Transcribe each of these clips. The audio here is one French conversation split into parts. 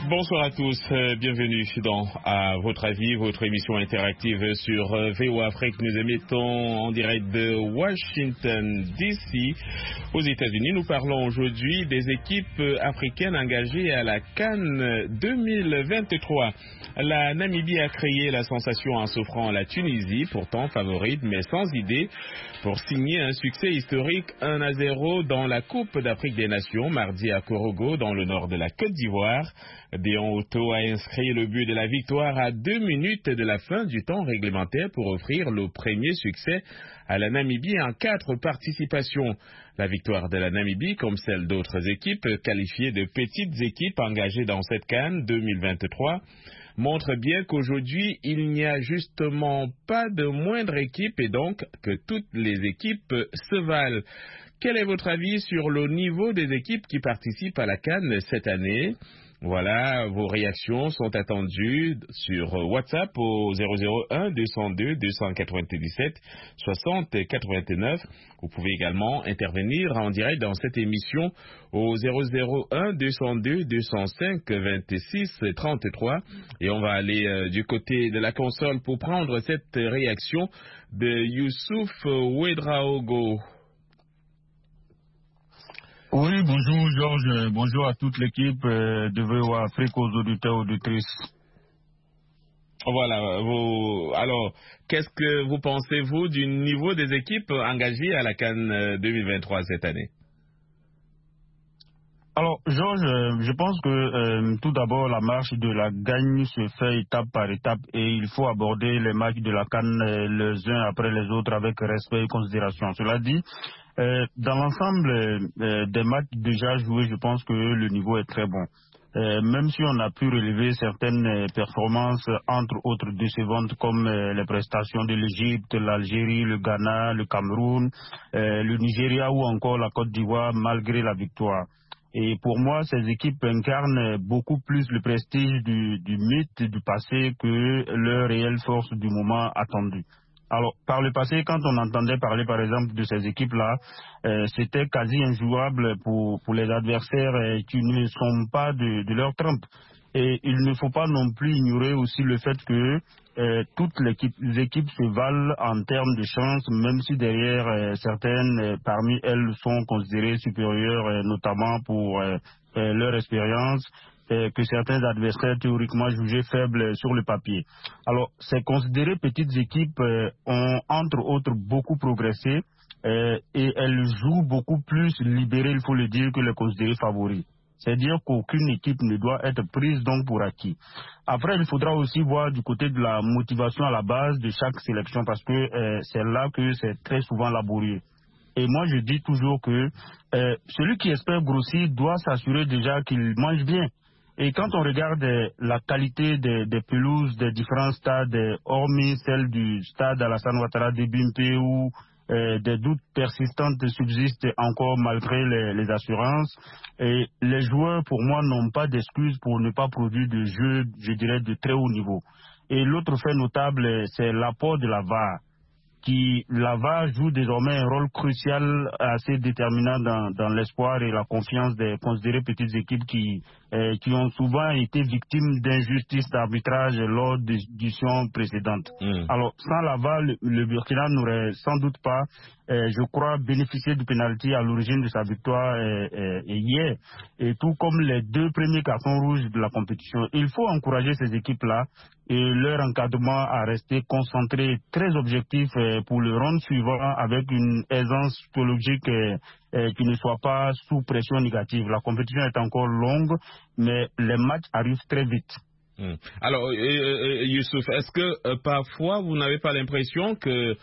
Bonsoir à tous, bienvenue dans À votre avis, votre émission interactive sur VOA Afrique. Nous émettons en direct de Washington DC. Aux États-Unis, nous parlons aujourd'hui des équipes africaines engagées à la CAN 2023. La Namibie a créé la sensation en s'offrant à la Tunisie, pourtant favorite mais sans idée, pour signer un succès historique 1-0 dans la Coupe d'Afrique des Nations, mardi à Korogo, dans le nord de la Côte d'Ivoire. Deon Otto a inscrit le but de la victoire à 2 minutes de la fin du temps réglementaire pour offrir le premier succès à la Namibie en 4 participations. La victoire de la Namibie, comme celle d'autres équipes qualifiées de petites équipes engagées dans cette CAN 2023, montre bien qu'aujourd'hui, il n'y a justement pas de moindre équipe et donc que toutes les équipes se valent. Quel est votre avis sur le niveau des équipes qui participent à la CAN cette année ? Voilà, vos réactions sont attendues sur WhatsApp au 001 202 297 60 89. Vous pouvez également intervenir en direct dans cette émission au 001 202 205 26 33. Et on va aller du côté de la console pour prendre cette réaction de Youssouf Ouedraogo. Oui, bonjour Georges, bonjour à toute l'équipe de VOA Afrique, aux auditeurs et auditrices. Voilà, alors, qu'est-ce que vous pensez, vous, du niveau des équipes engagées à la CAN 2023 cette année? Alors, Georges, je pense que tout d'abord, la marche de la gagne se fait étape par étape et il faut aborder les matchs de la CAN les uns après les autres avec respect et considération. Cela dit, dans l'ensemble des matchs déjà joués, je pense que le niveau est très bon. Même si on a pu relever certaines performances, entre autres décevantes, comme les prestations de l'Égypte, l'Algérie, le Ghana, le Cameroun, le Nigeria ou encore la Côte d'Ivoire, malgré la victoire. Et pour moi, ces équipes incarnent beaucoup plus le prestige du mythe du passé que leur réelle force du moment attendu. Alors, par le passé, quand on entendait parler, par exemple, de ces équipes-là, c'était quasi injouable pour les adversaires qui ne sont pas de leur trempe. Et il ne faut pas non plus ignorer aussi le fait que toutes les équipes se valent en termes de chance, même si derrière certaines parmi elles sont considérées supérieures, notamment pour leur expérience, que certains adversaires théoriquement jugés faibles sur le papier. Alors, ces considérées petites équipes ont entre autres beaucoup progressé et elles jouent beaucoup plus libérées, il faut le dire, que les considérées favoris. C'est-à-dire qu'aucune équipe ne doit être prise donc pour acquis. Après, il faudra aussi voir du côté de la motivation à la base de chaque sélection parce que c'est là que c'est très souvent laborieux. Et moi, je dis toujours que celui qui espère grossir doit s'assurer déjà qu'il mange bien. Et quand on regarde la qualité des pelouses des différents stades, hormis celle du stade Alassane Ouattara de Bimpe où des doutes persistants subsistent encore malgré les assurances, et les joueurs, pour moi, n'ont pas d'excuses pour ne pas produire de jeu, je dirais, de très haut niveau. Et l'autre fait notable, c'est l'apport de la VAR. La VAR joue désormais un rôle crucial, assez déterminant dans l'espoir et la confiance des considérées petites équipes qui ont souvent été victimes d'injustices d'arbitrage lors des éditions précédentes. Alors, sans la VAR, le Burkina n'aurait sans doute pas, je crois, bénéficié du pénalty à l'origine de sa victoire hier. Et tout comme les 2 premiers cartons rouges de la compétition, il faut encourager ces équipes-là et leur encadrement à rester concentré et très objectif pour le round suivant avec une aisance psychologique qui ne soit pas sous pression négative. La compétition est encore longue, mais les matchs arrivent très vite. Alors, Youssouf, est-ce que parfois vous n'avez pas l'impression que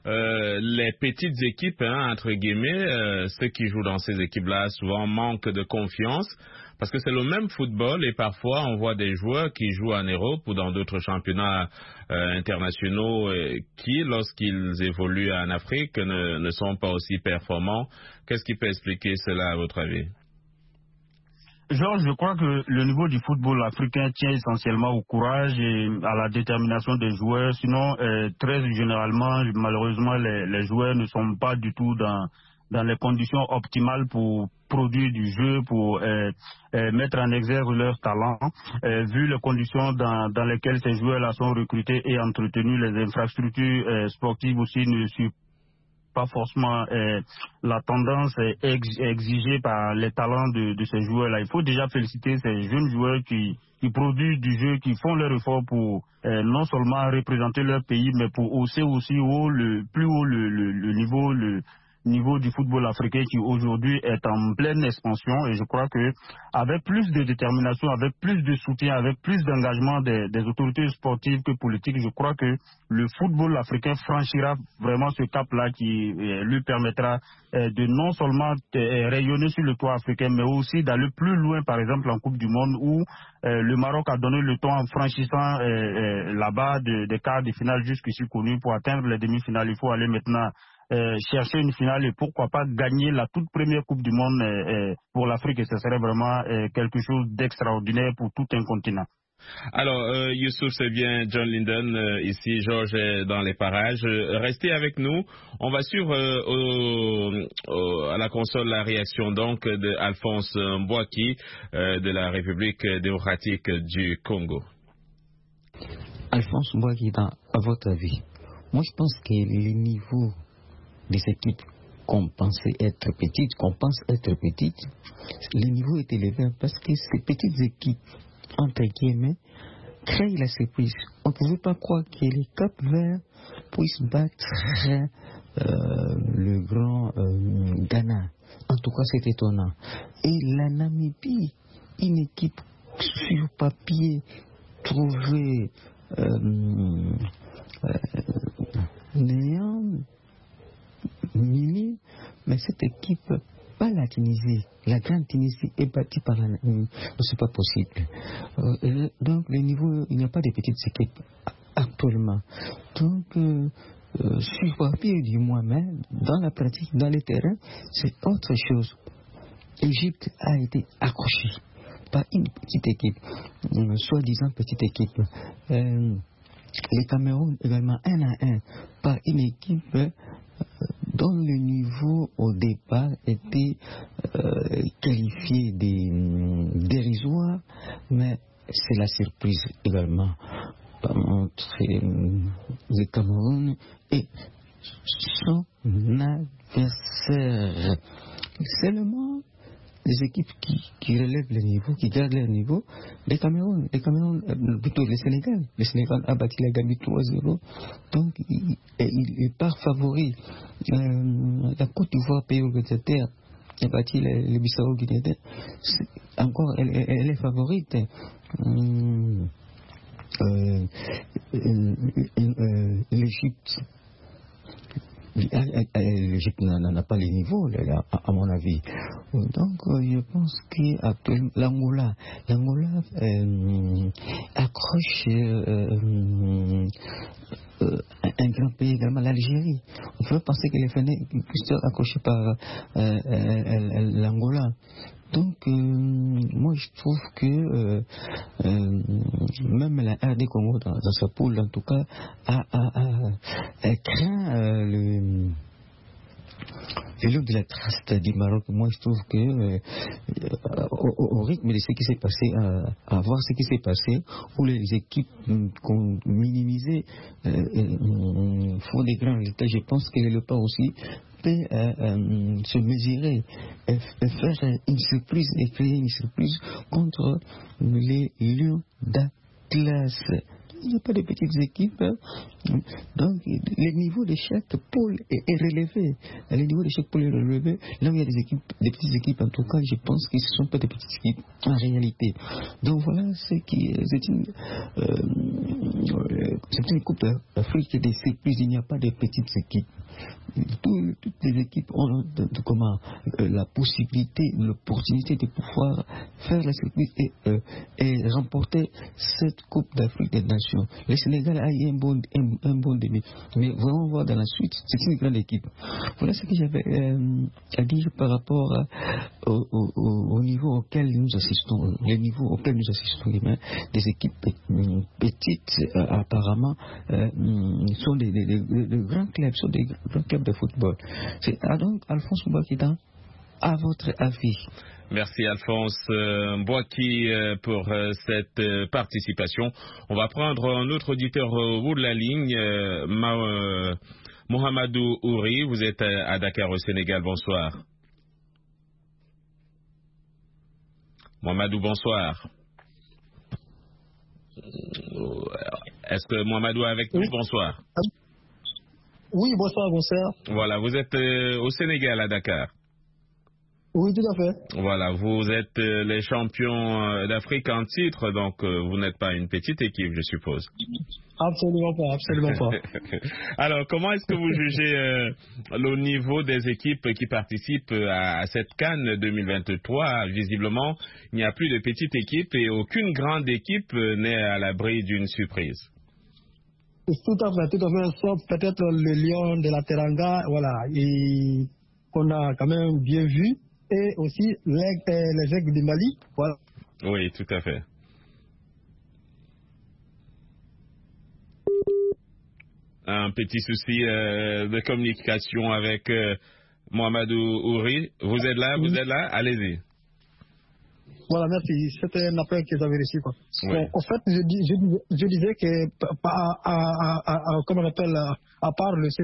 les petites équipes, entre guillemets, ceux qui jouent dans ces équipes-là, souvent manquent de confiance? Parce que c'est le même football et parfois on voit des joueurs qui jouent en Europe ou dans d'autres championnats internationaux qui, lorsqu'ils évoluent en Afrique, ne sont pas aussi performants. Qu'est-ce qui peut expliquer cela à votre avis? Georges, je crois que le niveau du football africain tient essentiellement au courage et à la détermination des joueurs. Sinon, très généralement, malheureusement, les joueurs ne sont pas du tout dans les conditions optimales pour produire du jeu, pour mettre en exergue leur talent, vu les conditions dans lesquelles ces joueurs-là sont recrutés et entretenus, les infrastructures sportives aussi ne suivent pas forcément la tendance exigée par les talents de ces joueurs-là. Il faut déjà féliciter ces jeunes joueurs qui produisent du jeu, qui font leur effort pour non seulement représenter leur pays, mais pour hausser aussi plus haut le niveau du football africain qui aujourd'hui est en pleine expansion. Et je crois que avec plus de détermination, avec plus de soutien, avec plus d'engagement des autorités sportives que politiques, je crois que le football africain franchira vraiment ce cap-là qui lui permettra de non seulement rayonner sur le toit africain, mais aussi d'aller plus loin, par exemple en Coupe du Monde, où le Maroc a donné le temps en franchissant là-bas des quarts de finale jusqu'ici connus. Pour atteindre les demi-finales, il faut aller maintenant chercher une finale et pourquoi pas gagner la toute première Coupe du Monde pour l'Afrique. Et ce serait vraiment quelque chose d'extraordinaire pour tout un continent. Alors, Youssouf, c'est bien John Linden, ici, Georges est dans les parages. Restez avec nous. On va suivre à la console la réaction donc de Alphonse Mbouaki de la République démocratique du Congo. Alphonse Mbouaki, à votre avis, moi je pense que le niveau des équipes qu'on pense être petites, le niveau est élevé parce que ces petites équipes, entre guillemets, créent la surprise. On ne pouvait pas croire que les Cap-Verts puissent battre le grand Ghana. En tout cas, c'est étonnant. Et la Namibie, une équipe sur papier trouvée néant, minime, mais cette équipe, pas la Tunisie, la grande Tunisie est battue par la Namibie. C'est pas possible. Donc, le niveau, il n'y a pas de petites équipes actuellement. Donc, sur papier du moins, mais dans la pratique, dans le terrain, c'est autre chose. L'Égypte a été accrochée par une petite équipe, soi-disant petite équipe. Les Cameroun également 1-1 par une équipe dont le niveau au départ était qualifié dérisoire, mais c'est la surprise également entre le Cameroun et son adversaire. Seulement les équipes qui relèvent le niveau, qui gardent leur niveau, le Sénégal. Le Sénégal a battu la Gambie 3-0, donc il part favori. La Côte d'Ivoire, pays organisateur, a battu le Bissau Guinée. Encore, elle est favorite. L'Égypte. L'Égypte n'a pas les niveaux, là, à mon avis. Donc, je pense qu'actuellement, l'Angola accroche un grand pays également, l'Algérie. On peut penser que les Fennecs puissent être accrochés par l'Angola. Donc, moi je trouve que même la RD Congo dans sa poule, en tout cas, craint le lot de la trace du Maroc. Moi je trouve que au rythme de ce qui s'est passé, à voir ce qui s'est passé, où les équipes qu'on minimisait font des grands résultats, je pense que le pas aussi se mesurer et faire une surprise et créer une surprise contre les Lions d'Atlas. Il n'y a pas de petites équipes, donc le niveau de chaque pôle est relevé. Le niveau de chaque pôle est relevé. Là où il y a des petites équipes, en tout cas, je pense que ce ne sont pas des petites équipes en réalité. Donc voilà c'est une Coupe d'Afrique des surprises. Il n'y a pas de petites équipes. Toutes les équipes ont la possibilité, l'opportunité de pouvoir faire la surprise et remporter cette Coupe d'Afrique des Nations. compétition. Le Sénégal a eu un bon début. Mais voyons voir dans la suite. C'est une grande équipe. Voilà ce que j'avais à dire par rapport au niveau auquel nous assistons. Les niveaux auxquels nous assistons. Des équipes petites, apparemment, sont des grands clubs, sont des grands clubs de football. Donc, Alphonse Mbouakita, à votre avis? Merci Alphonse Mbouaki pour cette participation. On va prendre un autre auditeur au bout de la ligne, Mohamedou Ouri, vous êtes à Dakar au Sénégal, bonsoir. Mohamedou, bonsoir. Est-ce que Mohamedou est avec nous? Bonsoir. Oui, bonsoir. Voilà, vous êtes au Sénégal, à Dakar. Oui, tout à fait. Voilà, vous êtes les champions d'Afrique en titre, donc vous n'êtes pas une petite équipe, je suppose. Absolument pas. Alors, comment est-ce que vous jugez le niveau des équipes qui participent à cette CAN 2023? Visiblement, il n'y a plus de petites équipes et aucune grande équipe n'est à l'abri d'une surprise. Tout à fait, sauf peut-être le Lion de la Teranga, voilà, et qu'on a quand même bien vu. Et aussi les aigles du Mali. Voilà. Oui, tout à fait. Un petit souci de communication avec Mohamedou Ouri. Vous êtes là, allez-y. Voilà, merci. C'était un appel que j'avais reçu. Oui. Bon, en fait, je disais que, comment on appelle, à part le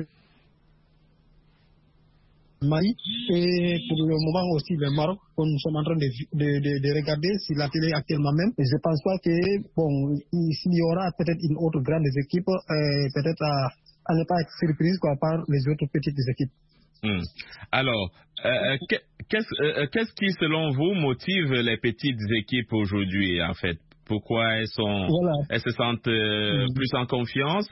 Mali et pour le moment aussi le Maroc, que nous sommes en train de regarder sur la télé actuellement même. Et je pense pas que, bon, s'il y aura peut-être une autre grande équipe, peut-être à ne pas être surprise par les autres petites équipes. Alors, qu'est-ce qui, selon vous, motive les petites équipes aujourd'hui, en fait? Pourquoi elles se sentent plus en confiance?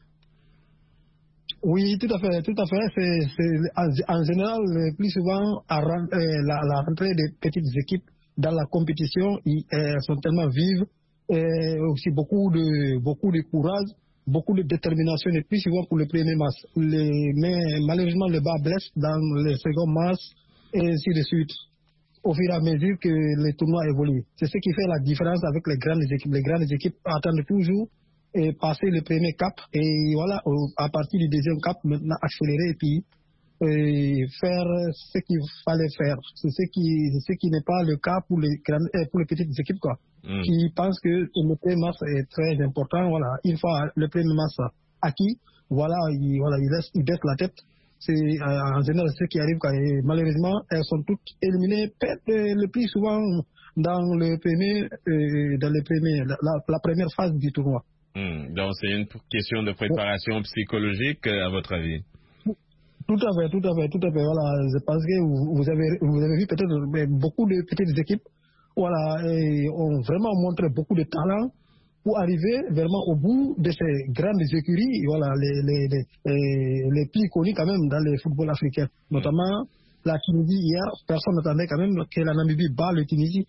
Oui, tout à fait. C'est en général, plus souvent, la rentrée des petites équipes dans la compétition, elles sont tellement vives, et aussi beaucoup de courage, beaucoup de détermination, et plus souvent pour le premier match. Mais malheureusement, le bas blesse dans le second match, et ainsi de suite, au fur et à mesure que les tournois évoluent. C'est ce qui fait la différence avec les grandes équipes. Les grandes équipes attendent toujours et passer le premier cap, et voilà, à partir du deuxième cap, maintenant accélérer et puis faire ce qu'il fallait faire. C'est ce qui n'est pas le cas pour les petites équipes, qui pensent que le premier match est très important. Voilà, une fois le premier match acquis, ils baissent la tête. C'est en général ce qui arrive, et malheureusement, elles sont toutes éliminées, le plus souvent dans la première phase du tournoi. Donc c'est une question de préparation psychologique, à votre avis? Tout à fait. Voilà, je pense que vous avez vu peut-être beaucoup de petites équipes, voilà, et ont vraiment montré beaucoup de talent pour arriver vraiment au bout de ces grandes écuries, voilà, les plus connues quand même dans le football africain, notamment la Tunisie. Hier, personne n'attendait quand même que la Namibie bat la Tunisie,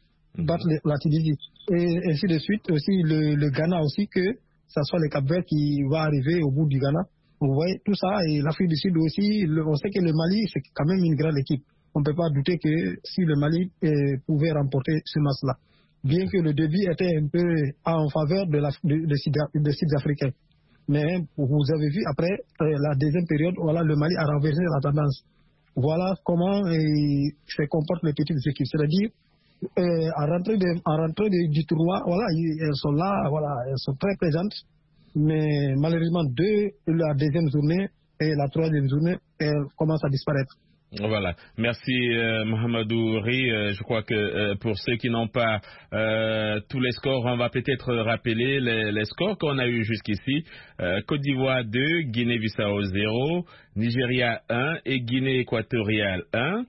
et ainsi de suite. Aussi le Ghana aussi, que ça soit le Cap-Vert qui va arriver au bout du Ghana. Vous voyez tout ça, et l'Afrique du Sud aussi. On sait que le Mali, c'est quand même une grande équipe. On ne peut pas douter que si le Mali pouvait remporter ce match-là, bien que le début était un peu en faveur des Sud-Africains. Mais vous avez vu, après la deuxième période, voilà, le Mali a renversé la tendance. Voilà comment se comportent les petites équipes. C'est-à-dire, en rentrée du tournoi, voilà, elles sont là, voilà, elles sont très présentes, mais malheureusement, la deuxième journée et la troisième journée, elles commencent à disparaître. Voilà, merci Mohamedou Ouri. Je crois que pour ceux qui n'ont pas tous les scores, on va peut-être rappeler les scores qu'on a eu jusqu'ici. Côte d'Ivoire 2, Guinée-Bissau 0, Nigeria 1 et Guinée équatoriale 1.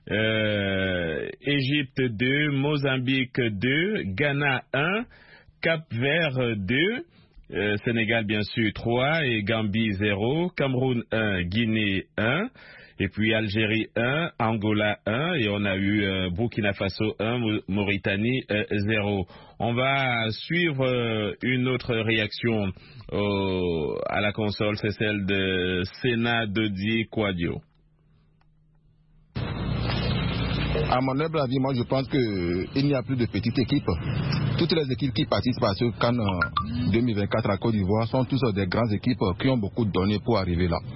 Égypte 2, Mozambique 2, Ghana 1, Cap-Vert 2, Sénégal bien sûr 3 et Gambie 0, Cameroun 1, Guinée 1. Et puis Algérie 1, Angola 1 et on a eu Burkina Faso 1, Mauritanie 0. On va suivre une autre réaction à la console, c'est celle de Sena Dodi Kwadio. À mon humble avis, moi je pense qu'il n'y a plus de petites équipes. Toutes les équipes qui participent à ce CAN 2024 à Côte d'Ivoire sont tous des grandes équipes qui ont beaucoup donné pour arriver là.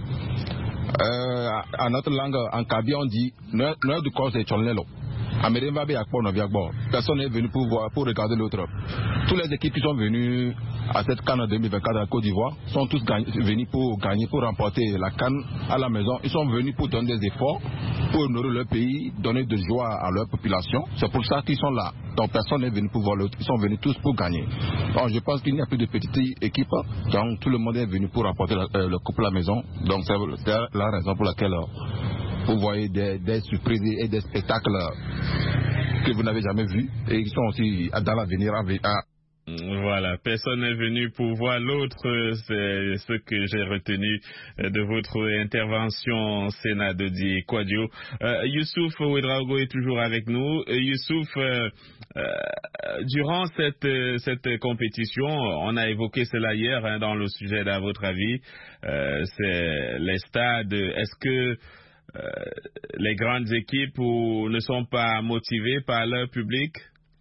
En notre langue, en Kaby, on dit Noël du corps c'est Tchonlelo. Personne n'est venu pour regarder l'autre. Toutes les équipes qui sont venues à cette CAN 2024 à Côte d'Ivoire sont tous venus pour gagner, pour remporter la CAN à la maison. Ils sont venus pour donner des efforts, pour honorer leur pays, donner de joie à leur population. C'est pour ça qu'ils sont là. Donc personne n'est venu pour voir l'autre. Ils sont venus tous pour gagner. Donc je pense qu'il n'y a plus de petites équipes. Donc tout le monde est venu pour remporter le couple à la maison. Donc c'est la raison pour laquelle vous voyez des surprises et des spectacles que vous n'avez jamais vus et qui sont aussi dans l'avenir. Voilà, personne n'est venu pour voir l'autre, c'est ce que j'ai retenu de votre intervention, Sena Dodi Kwadio. Youssouf Ouedraogo est toujours avec nous. Youssouf, durant cette compétition, on a évoqué cela hier dans le sujet d'à votre avis, c'est les stades. Est-ce que les grandes équipes ne sont pas motivées par leur public?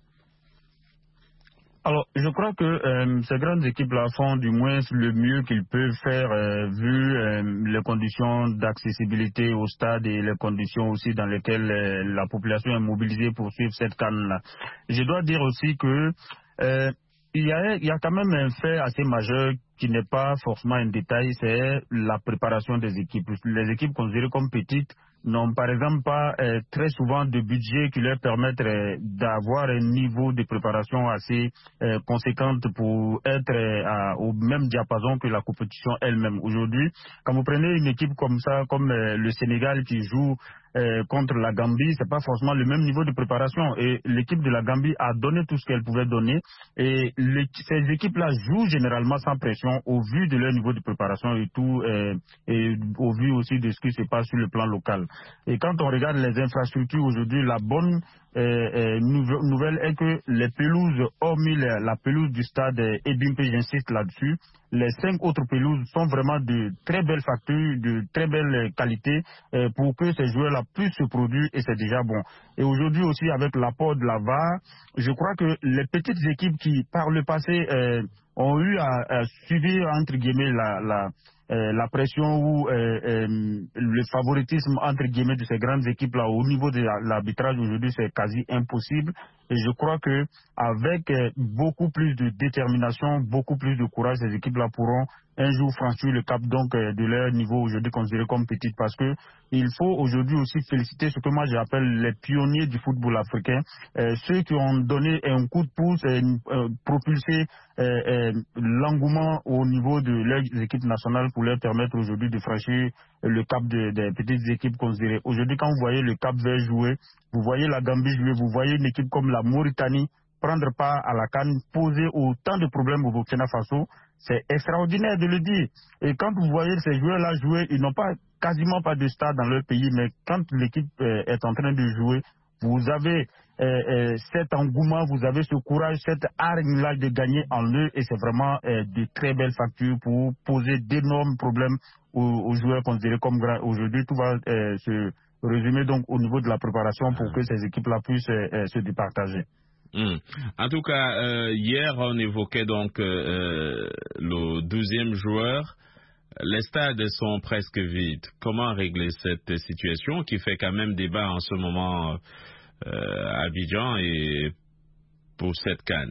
Alors, je crois que ces grandes équipes-là font du moins le mieux qu'ils peuvent faire vu les conditions d'accessibilité au stade et les conditions aussi dans lesquelles la population est mobilisée pour suivre cette CAN-là. Je dois dire aussi que il y a quand même un fait assez majeur qui n'est pas forcément un détail, c'est la préparation des équipes. Les équipes considérées comme petites n'ont par exemple pas très souvent de budget qui leur permettent d'avoir un niveau de préparation assez conséquente pour être au même diapason que la compétition elle-même. Aujourd'hui, quand vous prenez une équipe comme ça, comme le Sénégal qui joue contre la Gambie, c'est pas forcément le même niveau de préparation. Et l'équipe de la Gambie a donné tout ce qu'elle pouvait donner. Et ces équipes-là jouent généralement sans pression au vu de leur niveau de préparation et tout, et au vu aussi de ce qui se passe sur le plan local. Et quand on regarde les infrastructures aujourd'hui, la bonne nouvelle est que les pelouses, hormis la pelouse du stade Ebimpe, j'insiste là-dessus, les 5 autres pelouses sont vraiment de très belles factures, de très belle qualité pour que ces joueurs-là puissent se produire et c'est déjà bon. Et aujourd'hui aussi avec l'apport de la VAR, je crois que les petites équipes qui par le passé ont eu à subir entre guillemets la pression ou le favoritisme entre guillemets de ces grandes équipes-là au niveau de l'arbitrage aujourd'hui, c'est quasi impossible. Et je crois que avec beaucoup plus de détermination, beaucoup plus de courage, ces équipes-là pourront un jour franchir le cap donc de leur niveau aujourd'hui considéré comme petit, parce que il faut aujourd'hui aussi féliciter ce que moi j'appelle les pionniers du football africain, ceux qui ont donné un coup de pouce, propulsé l'engouement au niveau de leurs équipes nationales pour leur permettre aujourd'hui de franchir le cap des petites équipes considérées. Aujourd'hui, quand vous voyez le Cap Vert jouer, vous voyez la Gambie jouer, vous voyez une équipe comme la Mauritanie prendre part à la CAN, poser autant de problèmes au Burkina Faso, c'est extraordinaire de le dire. Et quand vous voyez ces joueurs-là jouer, ils n'ont quasiment pas de stade dans leur pays, mais quand l'équipe est en train de jouer, vous avez cet engouement, vous avez ce courage, cette hargne-là de gagner en eux, et c'est vraiment de très belles factures pour poser d'énormes problèmes aux joueurs considérés comme grands. Aujourd'hui, tout va se résumer donc au niveau de la préparation pour que ces équipes-là puissent se départager. En tout cas, hier, on évoquait donc le 12e joueur. Les stades sont presque vides. Comment régler cette situation qui fait quand même débat en ce moment à Abidjan et pour cette CAN?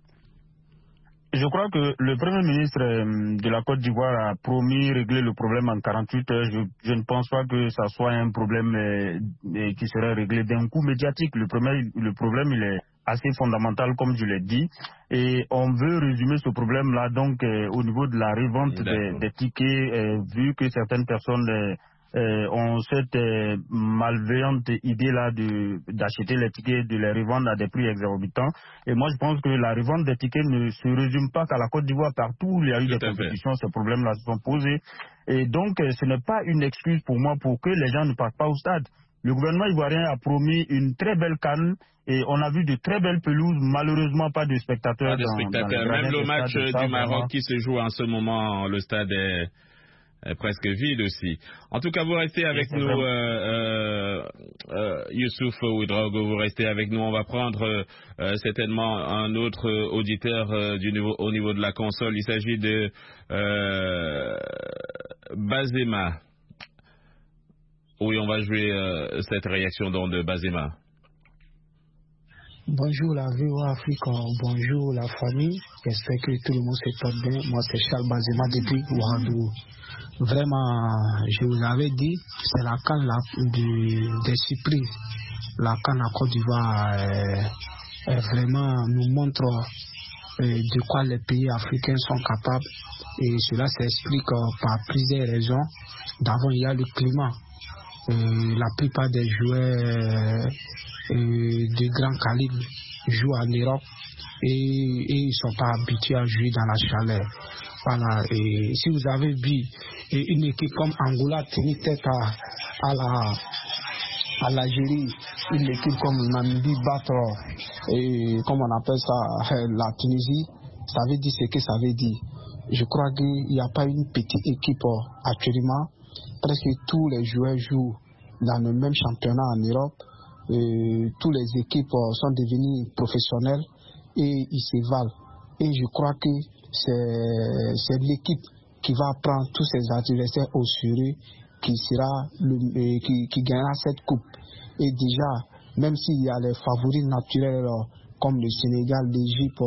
Je crois que le Premier ministre de la Côte d'Ivoire a promis régler le problème en 48 heures. Je ne pense pas que ça soit un problème qui serait réglé d'un coup médiatique. Le problème, il est assez fondamental, comme je l'ai dit. Et on veut résumer ce problème-là donc au niveau de la revente des tickets, vu que certaines personnes ont cette malveillante idée-là d'acheter les tickets, de les revendre à des prix exorbitants. Et moi, je pense que la revente des tickets ne se résume pas qu'à la Côte d'Ivoire. Partout où il y a eu des compétitions, ces problèmes-là se sont posés. Et donc, ce n'est pas une excuse pour moi pour que les gens ne partent pas au stade. Le gouvernement ivoirien a promis une très belle CAN et on a vu de très belles pelouses, malheureusement pas de spectateurs. Pas de spectateurs. Même le match du Maroc qui se joue en ce moment, le stade est presque vide aussi. En tout cas, vous restez avec nous, Youssouf Ouedraogo, vous restez avec nous. On va prendre certainement un autre auditeur au niveau de la console. Il s'agit de Bazema. Oui, on va jouer cette réaction donc de Bazema. Bonjour la VOA Afrique, bonjour la famille. J'espère que tout le monde se porte bien. Moi, c'est Charles Bazema depuis Ouagadougou. Vraiment, je vous l'avais dit, c'est la CAN des surprises. La CAN à Côte d'Ivoire vraiment nous montre de quoi les pays africains sont capables. Et cela s'explique par plusieurs raisons. D'abord, il y a le climat. La plupart des joueurs de grand calibre jouent en Europe et ils ne sont pas habitués à jouer dans la chaleur. Voilà. Et si vous avez vu une équipe comme Angola tenir tête à l'Algérie, une équipe comme Namibie battre, comme on appelle ça, la Tunisie, ça veut dire ce que ça veut dire. Je crois qu'il n'y a pas une petite équipe actuellement. Presque tous les joueurs jouent dans le même championnat en Europe. Toutes les équipes sont devenues professionnelles et ils se valent. Et je crois que c'est l'équipe qui va prendre tous ses adversaires au sérieux qui gagnera cette coupe. Et déjà, même s'il y a les favoris naturels comme le Sénégal, l'Égypte,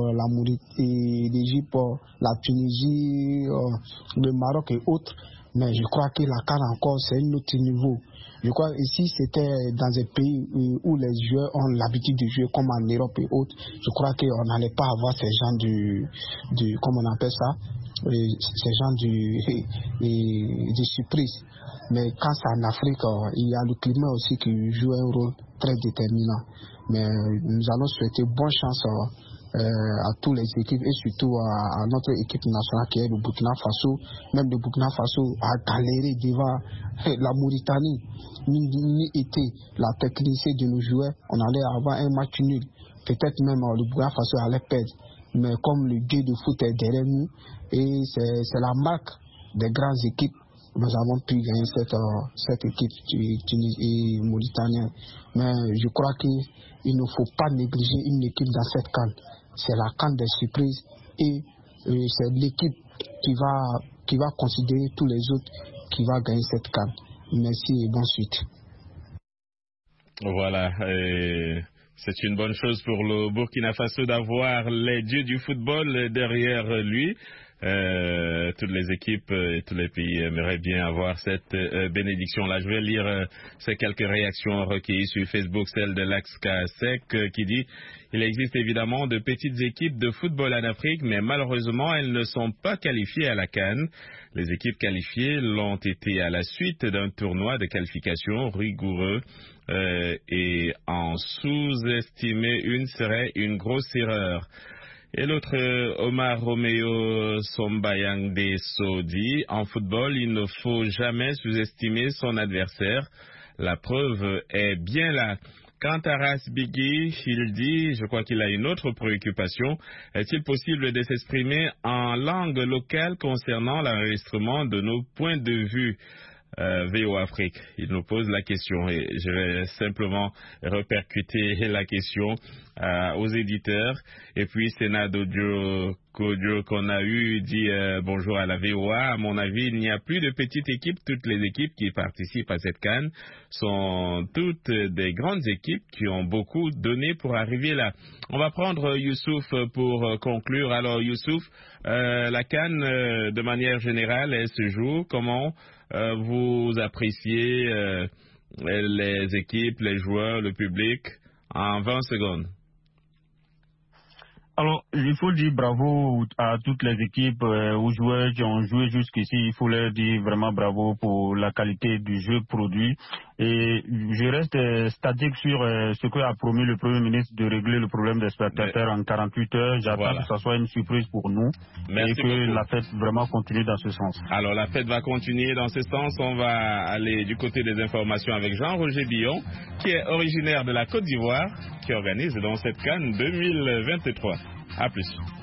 la Tunisie, le Maroc et autres, mais je crois que la CAN encore, c'est un autre niveau. Je crois que si c'était dans un pays où les joueurs ont l'habitude de jouer comme en Europe et autres, je crois qu'on n'allait pas avoir ces gens comment on appelle ça, ces gens de surprise. Mais quand c'est en Afrique, il y a le climat aussi qui joue un rôle très déterminant. Mais nous allons souhaiter bonne chance à toutes les équipes et surtout à notre équipe nationale qui est le Burkina Faso. Même le Burkina Faso a galéré devant la Mauritanie. Ni été la technicité de nos joueurs, on allait avoir un match nul. Peut-être même le Burkina Faso allait perdre. Mais comme le dieu de foot est derrière nous, et c'est la marque des grandes équipes, nous avons pu gagner cette équipe tunisienne et mauritanienne. Mais je crois qu'il ne faut pas négliger une équipe dans cette CAN. C'est la CAN des surprises et c'est l'équipe qui va considérer tous les autres qui va gagner cette CAN. Merci et bonne suite. Voilà, c'est une bonne chose pour le Burkina Faso d'avoir les dieux du football derrière lui. Toutes les équipes et tous les pays aimeraient bien avoir cette bénédiction-là. Je vais lire ces quelques réactions recueillies sur Facebook, celle de Laxka Sek qui dit « Il existe évidemment de petites équipes de football en Afrique, mais malheureusement, elles ne sont pas qualifiées à la CAN. Les équipes qualifiées l'ont été à la suite d'un tournoi de qualification rigoureux et en sous-estimer une serait une grosse erreur. » Et l'autre, Omar Romeo Sombayang de Sodi, en football, il ne faut jamais sous-estimer son adversaire. La preuve est bien là. Quant à Ras Bigui, il dit, je crois qu'il a une autre préoccupation, est-il possible de s'exprimer en langue locale concernant l'enregistrement de nos points de vue? VO Afrique, il nous pose la question et je vais simplement répercuter la question aux éditeurs. Et puis Sénat d'audio qu'on a eu dit bonjour à la VOA. À mon avis, il n'y a plus de petites équipes. Toutes les équipes qui participent à cette CAN sont toutes des grandes équipes qui ont beaucoup donné pour arriver là. On va prendre Youssouf pour conclure. Alors Youssouf, la CAN de manière générale, elle se joue comment? Vous appréciez les équipes, les joueurs, le public en 20 secondes. Alors, il faut dire bravo à toutes les équipes, aux joueurs qui ont joué jusqu'ici. Il faut leur dire vraiment bravo pour la qualité du jeu produit. Et je reste statique sur ce que a promis le Premier ministre de régler le problème des spectateurs en 48 heures. J'attends que ça soit une surprise pour nous. Merci et que beaucoup. La fête vraiment continue dans ce sens. Alors, la fête va continuer dans ce sens. On va aller du côté des informations avec Jean-Roger Billon, qui est originaire de la Côte d'Ivoire, qui organise dans cette CAN 2023. À plus.